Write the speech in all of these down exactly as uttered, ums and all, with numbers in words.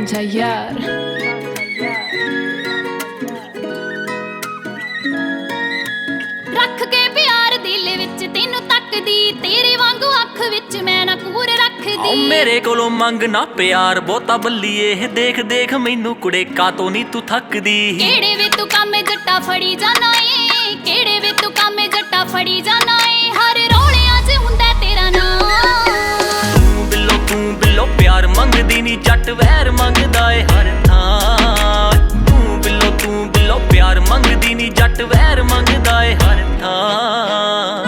ਰਾਂਝਾ ਯਾਰ ਰੱਖ ਕੇ ਪਿਆਰ ਦਿਲ ਵਿੱਚ ਤੈਨੂੰ ਤੱਕਦੀ, ਤੇਰੇ ਵਾਂਗੂ ਅੱਖ ਵਿੱਚ ਮੈਂ ਨਾ ਕੂਰ ਰੱਖਦੀ। ਓ ਮੇਰੇ ਕੋਲੋਂ ਮੰਗ ਨਾ ਪਿਆਰ ਬਹੁਤਾ ਬੱਲੀਏ, ਦੇਖ ਦੇਖ ਮੈਨੂੰ ਕੁੜੇ ਕਾਤੋਂ ਨੀ ਤੂੰ ਥੱਕਦੀ। ਕਿਹੜੇ ਵੇ ਤੂੰ ਕੰਮ ਜੱਟਾ ਫੜੀ ਜਾਣਾ ਏ, ਕਿਹੜੇ ਵੇ ਤੂੰ ਕੰਮ ਜੱਟਾ ਫੜੀ ਜਾਣਾ ਏ, ਹਰ ਰੌਲਿਆਂ 'ਚ ਹੁੰਦਾ ਤੇਰਾ ਨਾਂ। ਤੂੰ ਬਿੱਲੋ ਤੂੰ ਬਿੱਲੋ ਪਿਆਰ ਮੰਗਦੀ ਨੀ, ਜੱਟ ਵੈਰ ਮੰਗਦਾ ਏ ਹਰ ਥਾਂ। ਤੂੰ ਬਿੱਲੋ ਤੂੰ ਬਿੱਲੋ ਪਿਆਰ ਮੰਗਦੀ ਨੀ, ਜੱਟ ਵੈਰ ਮੰਗਦਾ ਏ ਹਰ ਥਾਂ।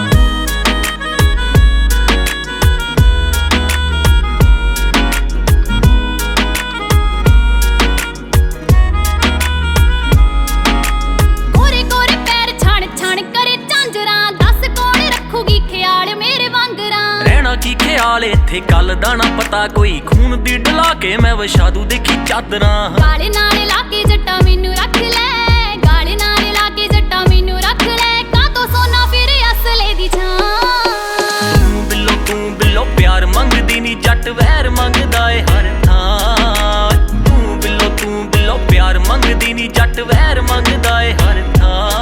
ਗੋਰੇ ਗੋਰੇ ਪੈਰ ਛਣ ਛਣ ਕਰੇ ਝਾਂਜਰਾਂ, ਦੱਸ ਕੌਣ ਰੱਖੂਗੀ ਖਿਆਲ ਮੇਰੇ ਵਾਂਗਰਾਂ। ਰਹਿਣਾ ਕੀ ਖਿਆਲ ਇੱਥੇ ਗੱਲ ਦਾ ਨਾ ਪਤਾ, ਕੋਈ ਖੂਨ ਦੀ ਡਲਾ ਕੇ ਮੈਂ ਵਿਛਾ ਦੂ ਦੇਖੀ ਚਾਦਰਾਂ। ਗਾਲੇ ਨਾਲ ਲਾ ਕੇ ਜੱਟਾ ਮੈਨੂੰ ਰੱਖ ਲੈ, ਗਾਲੇ ਨਾਲ ਲਾ ਕੇ ਜੱਟਾ ਮੈਨੂੰ ਰੱਖ ਲੈ, ਕਾਤੋਂ ਸੋਨਾ ਫਿਰ ਅਸਲੇ ਦੀ ਛਾਂ। ਤੂੰ ਬਿੱਲੋ ਤੂੰ ਬਿੱਲੋ ਪਿਆਰ ਮੰਗਦੀ ਨੀ, ਜੱਟ ਵੈਰ ਮੰਗਦਾ ਏ ਹਰ ਥਾਂ। ਤੂੰ ਬਿੱਲੋ ਤੂੰ ਬਿੱਲੋ ਪਿਆਰ ਮੰਗਦੀ ਨੀ, ਜੱਟ ਵੈਰ ਮੰਗਦਾ ਏ ਹਰ ਥਾਂ।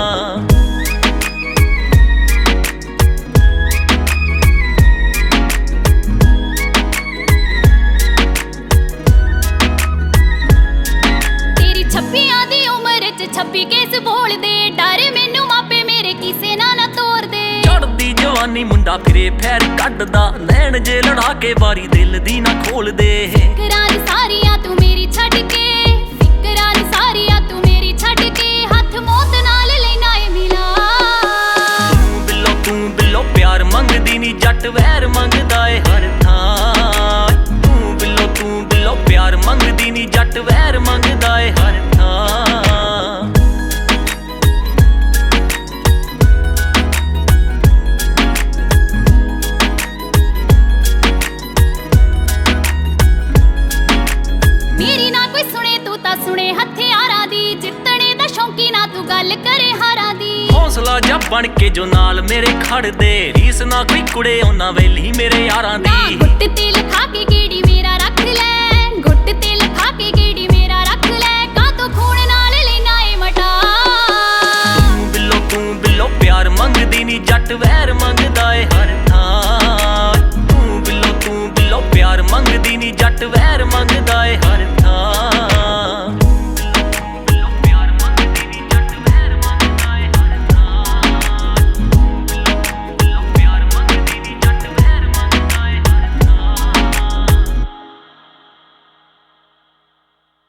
ਛੱਬੀਆਂ ਦੀ ਉਮਰ 'ਚ ਛੱਬੀ ਕੇਸ ਬੋਲਦੇ, ਡਰ ਮੈਨੂੰ ਮਾਪੇ ਮੇਰੇ ਕਿਸੇ ਨਾ ਨਾ ਤੋਰਦੇ। ਚੜਦੀ ਜਵਾਨੀ ਮੁੰਡਾ ਫਿਰੇ ਫੈਰ ਕੱਢਦਾ, ਲੈਣ ਜੇ ਲੜਾ ਕੇ ਵਾਰੀ ਦਿਲ ਦੀ ਨਾ ਖੋਲਦੇ। ਫਿਕਰਾਂ ਦੀ ਸਾਰੀਆਂ ਤੂੰ ਮੇਰੀ ਛੱਡ ਕੇ, ਫਿਕਰਾਂ ਦੀ ਸਾਰੀਆਂ ਤੂੰ ਮੇਰੀ ਛੱਡ ਕੇ, ਹੱਥ ਮੌਤ ਨਾਲ ਲੈਣਾ ਏ ਮਿਲਾ। ਤੂੰ ਬਿੱਲੋ ਤੂੰ ਬਿੱਲੋ ਪਿਆਰ ਮੰਗਦੀ ਨੀ, ਜੱਟ ਵੈਰ ਮੰਗਦਾ ਏ ਹਰ ਥਾਂ। ਤੂੰ ਬਿੱਲੋ ਤੂੰ ਬਿੱਲੋ ਪਿਆਰ ਮੰਗਦੀ ਨੀ, ਜੱਟ ਵੈਰ ਮੰਗਦਾ ਏ ਹਰ ਥਾਂ। ਮੇਰੀ ਨਾ ਕੋਈ ਸੁਣੇ ਤੂੰ ਤਾਂ ਸੁਣੇ ਹਥਿਆਰਾਂ ਦੀ, ਜਿੱਤਣੇ ਦਾ ਸ਼ੌਂਕੀ ਨਾ ਤੂੰ ਗੱਲ ਕਰੇ ਹਾਰਾਂ ਦੀ। ਹੌਸਲਾ ਜਾ ਬਣ ਕੇ ਜੋ ਨਾਲ ਮੇਰੇ ਖੜਦੇ, ਰੀਸ ਨਾ ਕੋਈ ਕੁੜੇ ਉਹਨਾਂ ਵੇਲੀ ਮੇਰੇ ਯਾਰਾਂ ਨਾ ਦੀ। ਗੁੱਟ ਤੇ ਲਿਖਾ ਕੇ ਗੇੜੀ ਮੇਰਾ ਰੱਖ ਲੈ, ਗੁੱਟ ਤੇ ਲਿਖਾ ਕੇ ਗੇੜੀ ਮੇਰਾ ਰੱਖ ਲੈ, ਕਾਤੋਂ ਖੂਨ ਨਾਲ ਲੈਣਾ ਏ ਮਟਾ। ਤੂੰ ਬਿੱਲੋ ਤੂੰ ਬਿੱਲੋ ਪਿਆਰ ਮੰਗਦੀ ਨੀ, ਜੱਟ ਵੈਰ ਮੰਗਦਾ ਏ ਹਰ